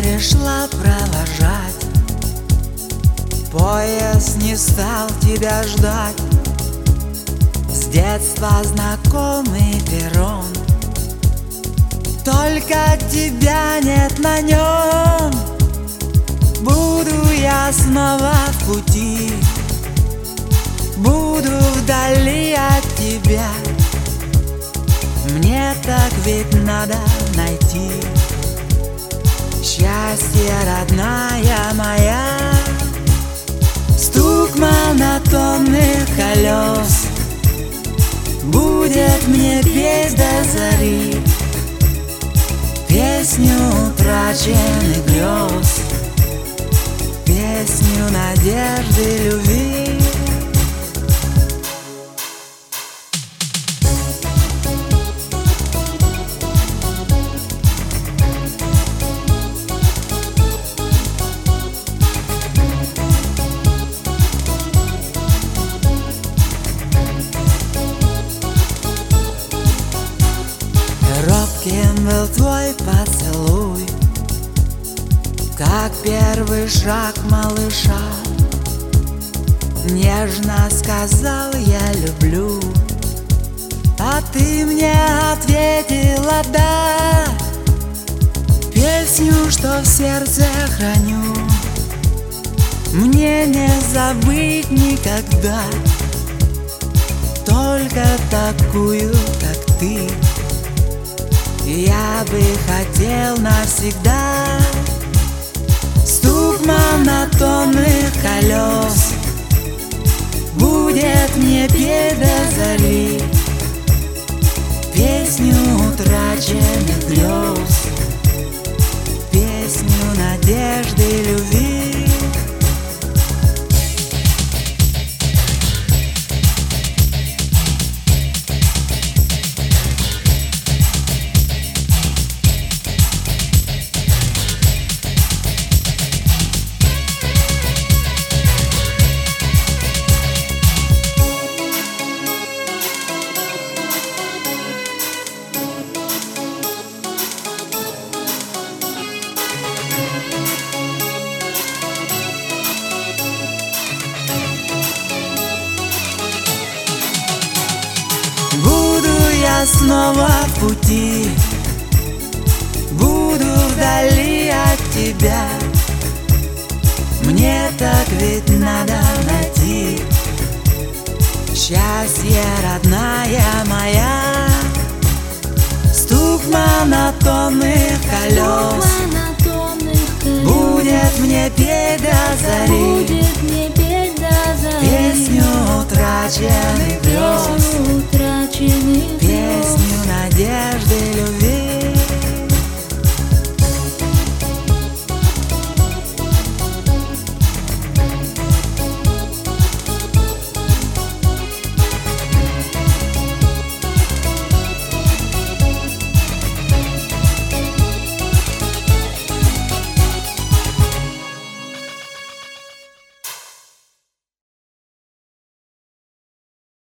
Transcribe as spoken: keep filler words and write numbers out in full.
пришла провожать, поезд не стал тебя ждать. С детства знакомый перрон, только тебя нет на нем. Буду я снова в пути, буду вдали от тебя. Мне так ведь надо найти счастье, родная моя. Стук монотонных колес будет мне петь до зари песню утраченных грез, песню надежды, любви. Робким был твой поцелуй, как первый шаг малыша. Нежно сказал я люблю, а ты мне ответила да. Песню, что в сердце храню, мне не забыть никогда, только такую, как ты, я бы хотел навсегда. Стук монотонных колес будет мне петь до зари песню утраченных грез, песню надежды, любви. Я снова в пути, буду вдали от тебя. Мне так ведь надо найти счастье, родная моя. Стук монотонных колес будет мне петь до зари песню утраченных